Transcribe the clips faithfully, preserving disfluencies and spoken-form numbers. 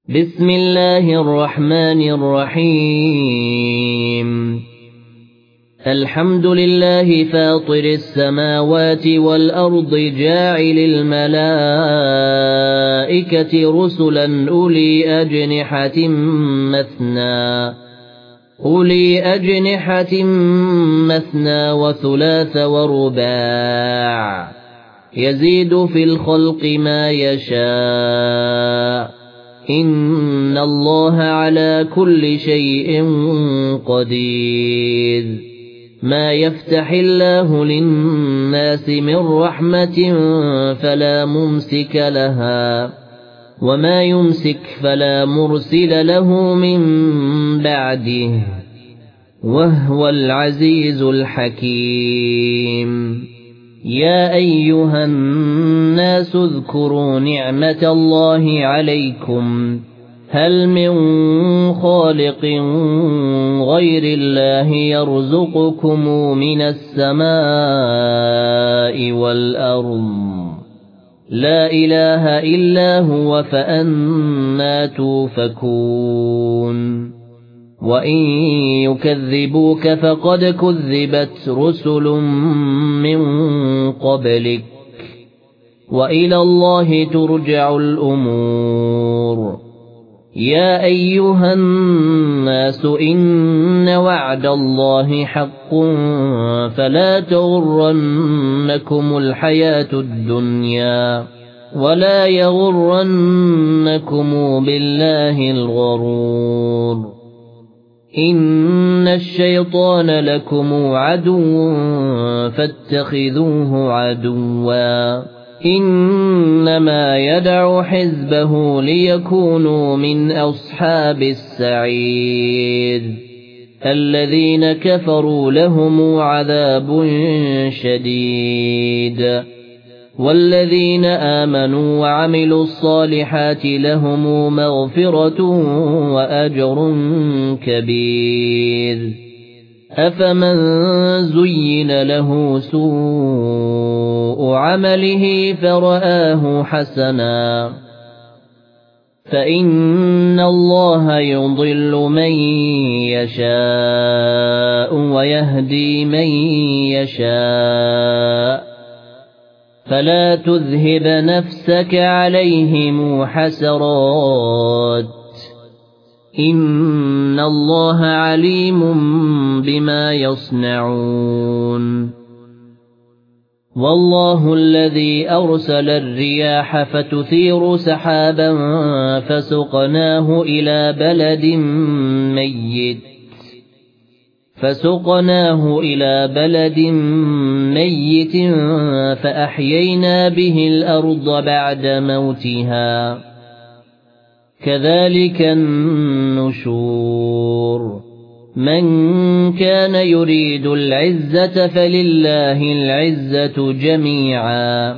بسم الله الرحمن الرحيم الحمد لله فاطر السماوات والأرض جاعل الملائكة رسلا أولي أجنحة مثنى أولي أجنحة مثنى وثلاث ورباع يزيد في الخلق ما يشاء إن الله على كل شيء قدير ما يفتح الله للناس من رحمة فلا ممسك لها وما يمسك فلا مرسل له من بعده وهو العزيز الحكيم يا أيها الناس اذكروا نعمة الله عليكم هل من خالق غير الله يرزقكم من السماء والأرض لا إله إلا هو فأنى توفكون وإن يكذبوك فقد كذبت رسل من قبلك وإلى الله ترجع الأمور يا أيها الناس إن وعد الله حق فلا تغرنكم الحياة الدنيا ولا يغرنكم بالله الغرور إن الشيطان لكم عدو فاتخذوه عدوا إنما يدعو حزبه ليكونوا من أصحاب السعير الذين كفروا لهم عذاب شديد والذين آمنوا وعملوا الصالحات لهم مغفرة وأجر كبير أفمن زين له سوء عمله فرآه حسنا فإن الله يضل من يشاء ويهدي من يشاء فلا تذهب نفسك عليهم حسرات إن الله عليم بما يصنعون والله الذي أرسل الرياح فتثير سحابا فسقناه إلى بلد ميت فسقناه إلى بلد ميت فأحيينا به الأرض بعد موتها كذلك النشور من كان يريد العزة فلله العزة جميعا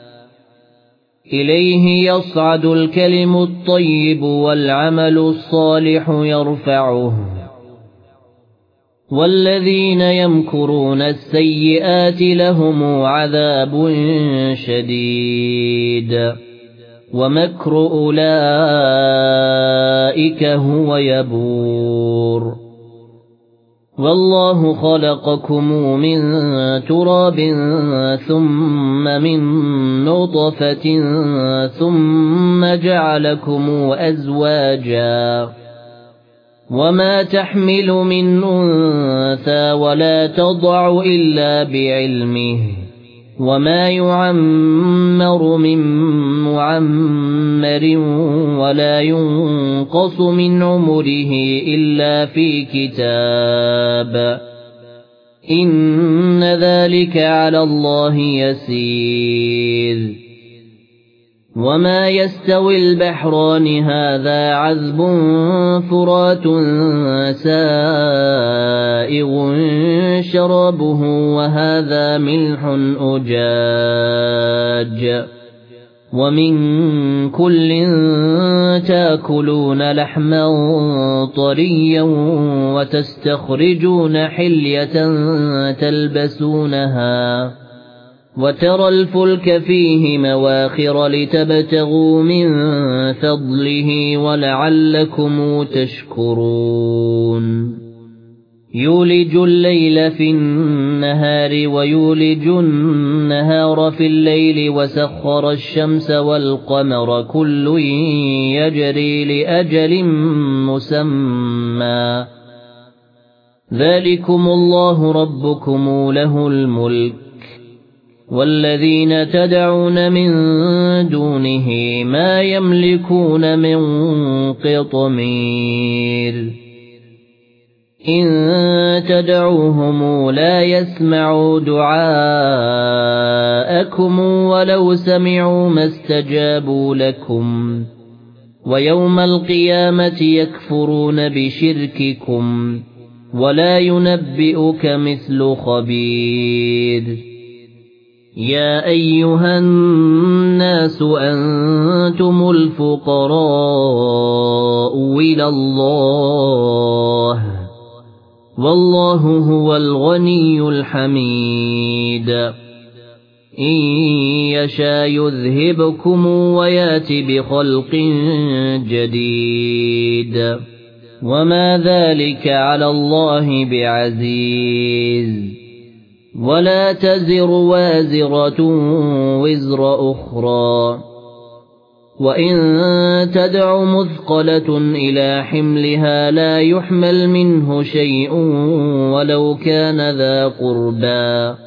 إليه يصعد الكلم الطيب والعمل الصالح يرفعه والذين يمكرون السيئات لهم عذاب شديد ومكر أولئك هو يبور والله خلقكم من تراب ثم من نطفة ثم جعلكم أزواجا وما تحمل من أنثى ولا تضع إلا بعلمه وما يعمر من معمر ولا ينقص من عمره إلا في كتاب إن ذلك على الله يسير وما يستوي البحران هذا عذب فرات سائغ شرابه وهذا ملح أجاج ومن كل تاكلون لحما طريا وتستخرجون حلية تلبسونها وترى الفلك فيه مواخر لتبتغوا من فضله ولعلكم تشكرون يولج الليل في النهار ويولج النهار في الليل وسخر الشمس والقمر كل يجري لأجل مسمى ذلكم الله ربكم له الملك والذين تدعون من دونه ما يملكون من قطمير إن تدعوهم لا يسمعوا دعاءكم ولو سمعوا ما استجابوا لكم ويوم القيامة يكفرون بشرككم ولا ينبئك مثل خبير يا أيها الناس أنتم الفقراء إلى الله والله هو الغني الحميد إن يشاء يذهبكم ويات بخلق جديد وما ذلك على الله بعزيز ولا تزر وازرة وزر أخرى وإن تدع مثقلة إلى حملها لا يحمل منه شيء ولو كان ذا قربى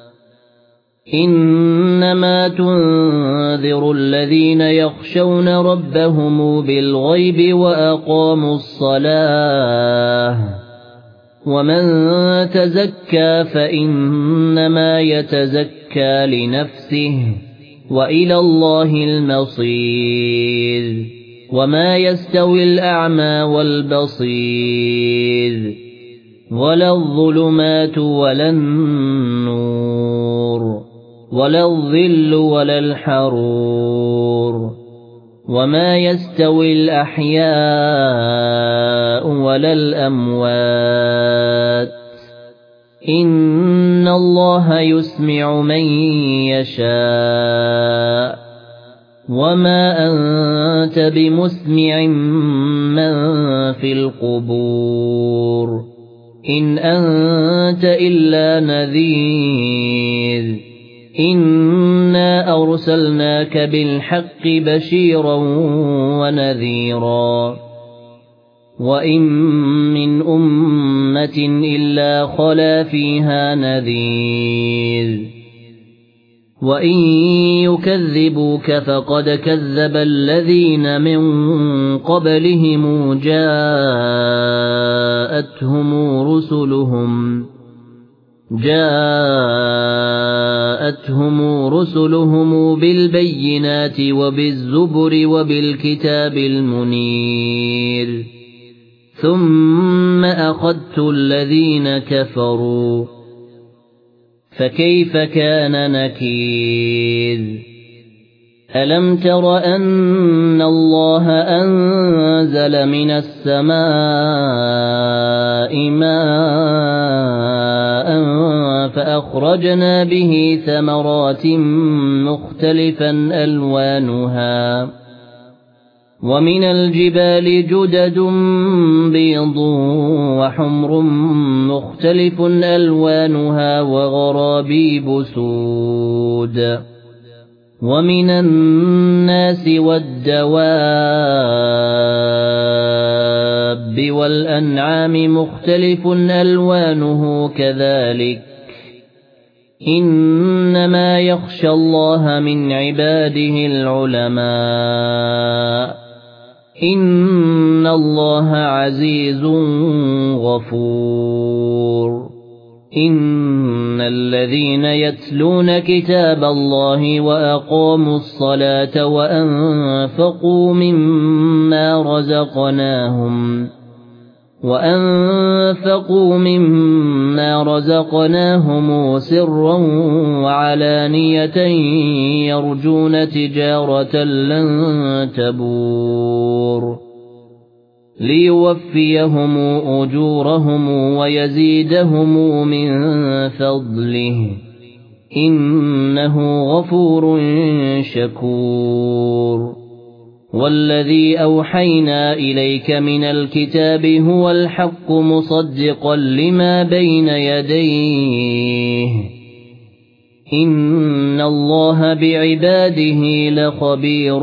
إنما تنذر الذين يخشون ربهم بالغيب وأقاموا الصلاة ومن تزكى فإنما يتزكى لنفسه وإلى الله المصير وما يستوي الأعمى والبصير ولا الظلمات ولا النور ولا الظل ولا الحرور وما يستوي الأحياء ولا الأموات إن الله يسمع من يشاء وما أنت بمسمع من في القبور إن أنت إلا نذير إنا أرسلناك بالحق بشيرا ونذيرا وإن من أمة إلا خلا فيها نذير وإن يكذبوك فقد كذب الذين من قبلهم جاءتهم رسلهم جاءتهم رسلهم بالبينات وبالزبر وبالكتاب المنير ثم أخذت الذين كفروا فكيف كان نكير ألم تر أن الله أنزل من السماء ماء فأخرجنا به ثمرات مختلفا ألوانها ومن الجبال جدد بيض وحمر مختلف ألوانها وغرابيب سود ومن الناس والدواب والأنعام مختلف ألوانه كذلك إنما يخشى الله من عباده العلماء إن الله عزيز غفور إن الذين يتلون كتاب الله وأقاموا الصلاة وأنفقوا مما رزقناهم وأنفقوا مما رزقناهم سرا وعلانية يرجون تجارة لن تبور ليوفيهم أجورهم ويزيدهم من فضله إنه غفور شكور والذي أوحينا إليك من الكتاب هو الحق مصدقا لما بين يديه إن الله بعباده لخبير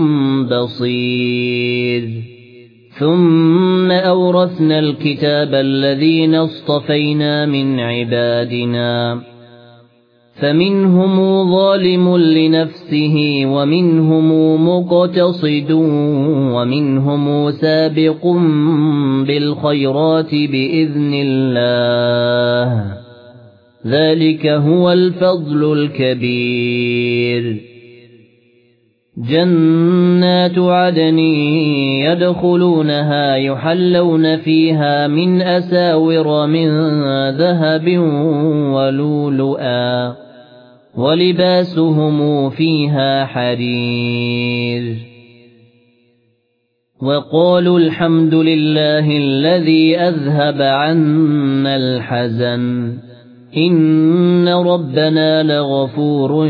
بصير ثم أورثنا الكتاب الذين اصطفينا من عبادنا فمنهم ظالم لنفسه ومنهم مقتصد ومنهم سابق بالخيرات بإذن الله ذلك هو الفضل الكبير جنات عدن يدخلونها يحلون فيها من أساور من ذهب ولؤلؤا ولباسهم فيها حرير وقالوا الحمد لله الذي أذهب عنا الحزن إن ربنا لغفور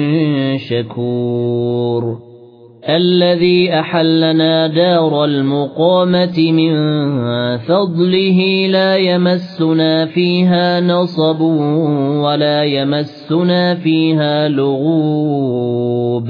شكور الذي أحلنا دار المقامة من فضله لا يمسنا فيها نصب ولا يمسنا فيها لغوب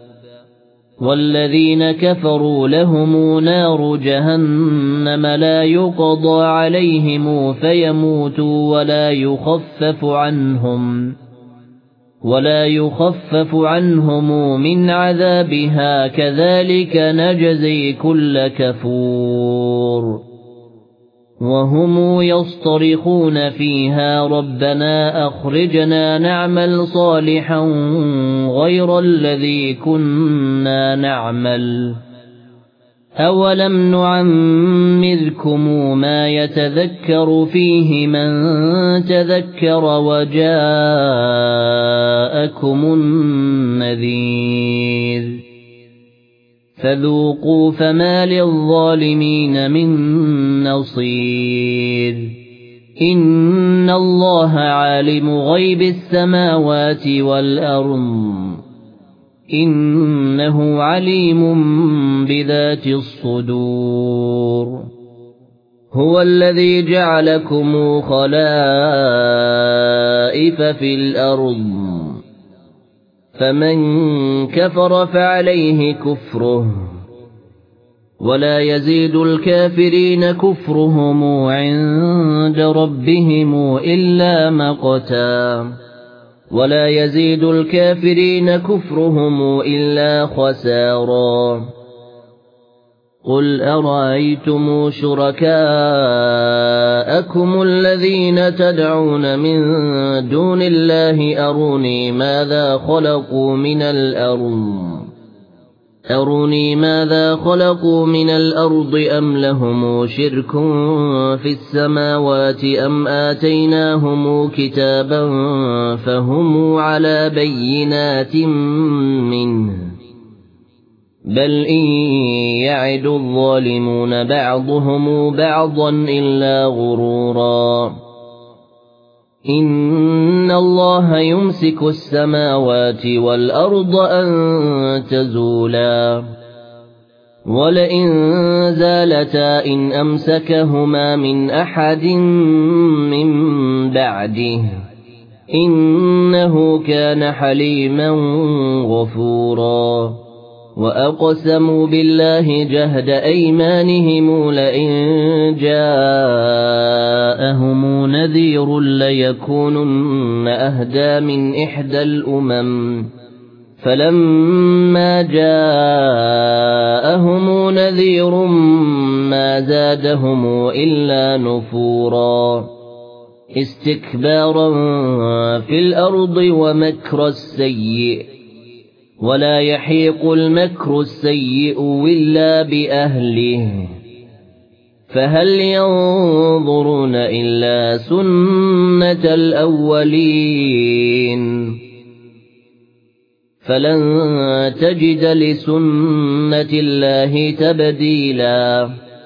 والذين كفروا لهم نار جهنم لا يقضى عليهم فيموتوا ولا يخفف عنهم ولا يخفف عنهم من عذابها كذلك نجزي كل كفور وهم يصطرخون فيها ربنا أخرجنا نعمل صالحا غير الذي كنا نعمل أولم نعمركم ما يتذكر فيه من تذكر وجاءكم النذير فذوقوا فما للظالمين من نصير إن الله عالم غيب السماوات والأرض إنه عليم بذات الصدور هو الذي جعلكم خلائف في الأرض فمن كفر فعليه كفره ولا يزيد الكافرين كفرهم عند ربهم إلا مقتا ولا يزيد الكافرين كفرهم إلا خسارا قل أرأيتم شركاءكم الذين تدعون من دون الله أروني ماذا خلقوا من الأرض أروني ماذا خلقوا من الأرض أم لهم شرك في السماوات أم آتيناهم كتابا فهم على بينات منه بل إن يعد الظالمون بعضهم بعضا إلا غرورا إن الله يمسك السماوات والأرض أن تزولا ولئن زالتا إن أمسكهما من أحد من بعده إنه كان حليما غفورا وأقسموا بالله جهد أيمانهم لئن جاءهم نذير ليكونن أهدى من إحدى الأمم فلما جاءهم نذير ما زادهم إلا نفورا استكبارا في الأرض ومكر السيء ولا يحيق المكر السيء إلا بأهله فهل ينظرون إلا سنة الأولين فلن تجد لسنة الله تبديلا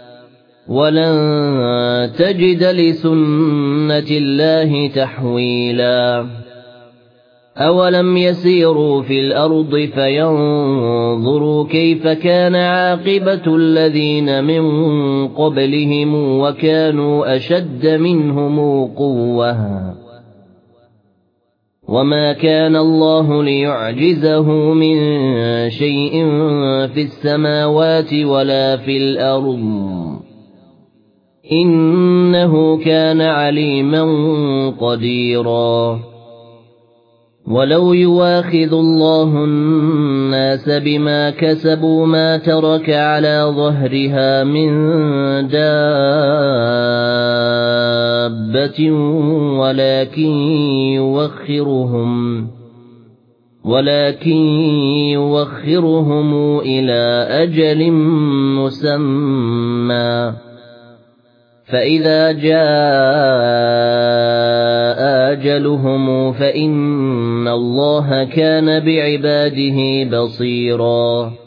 ولن تجد لسنة الله تحويلا أولم يسيروا في الأرض فينظروا كيف كان عاقبة الذين من قبلهم وكانوا أشد منهم قوة وما كان الله ليعجزه من شيء في السماوات ولا في الأرض إنه كان عليما قديرا ولو يواخذ الله الناس بما كسبوا ما ترك على ظهرها من دابة ولكن يوخرهم ولكن يوخرهم إلى أجل مسمى فإذا جاء أجلهم فإن الله كان بعباده بصيرا